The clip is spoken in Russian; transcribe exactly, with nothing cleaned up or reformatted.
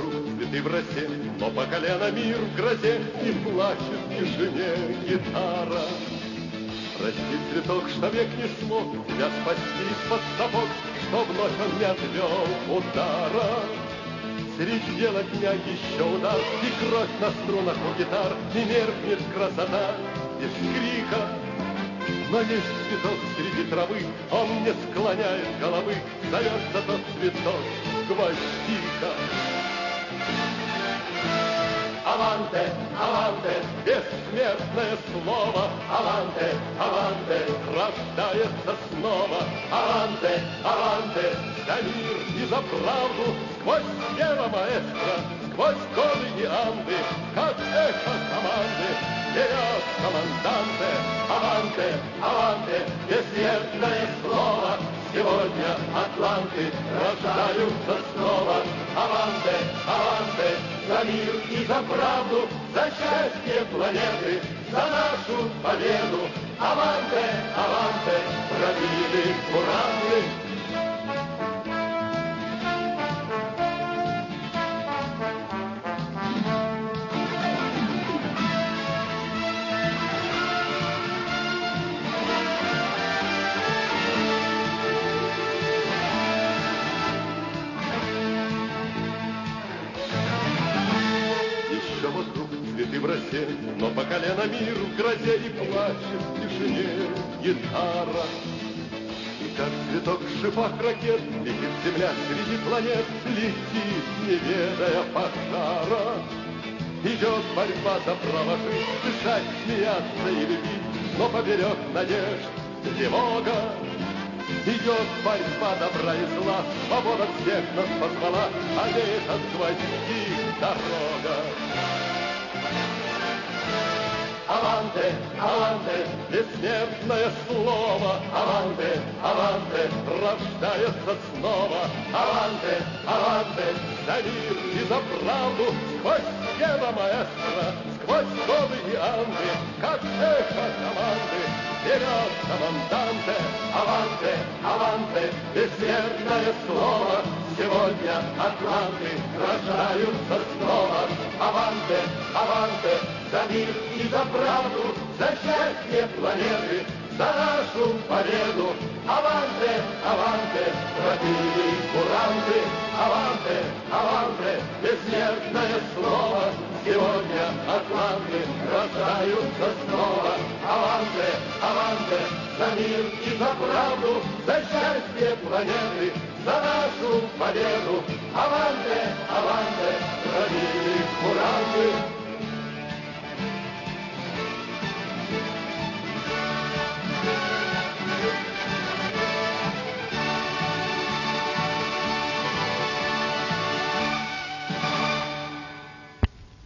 вокруг цветы в росе, но по колено мир в грозе, и плачет в тишине гитара. Прости, цветок, что век не смог тебя спасти из-под сапог, что вновь он не отвел удара. Средь дела дня еще удар, и кровь на струнах у гитар, и меркнет красота без крика. Но есть цветок среди травы, он не склоняет головы, зовется тот цветок гвоздика. Аванте, аванте, бессмертное слово, аванте, аванте, рождается снова. Аванте, аванте, за мир и за правду, сквозь небо маэстро, сквозь годы и анды, как эхо команды, вперед, команданте, аванте, аванте, бессмертное слово. Сегодня атланты рождаются снова. Аванте, аванте, за мир и за правду, за счастье планеты, за нашу победу. Аванте, аванте, пробили куранты. Цветы в росе, но по колено мир в грозе, и плачет в тишине гитара. И как цветок в шипах ракет летит земля среди планет, летит, не ведая пожара. Идет борьба за право жить, дышать, смеяться и любить, но поперек надежд тревога. Идет борьба добра и зла, свобода всех нас позвала, а веет от гвоздик дорога. Аванте, аванте, бессмертное слово, аванте, аванте, рождается снова. Аванте, аванте, за мир и за правду, сквозь небо маэстро, сквозь годы и анды, как эхо команды, вперед, команданте, аванте, аванте, бессмертное слово. Сегодня атланты рождаются снова. Аванте, аванте, за мир и за правду, за счастье планеты, за нашу победу. Аванте, аванте, пробили куранты. Аванте, аванте, бессмертное слово. Сегодня атланты рождаются снова. Аванте, аванте, за мир и за правду, за счастье планеты, за нашу победу. Аванте, аванте, пробили куранты.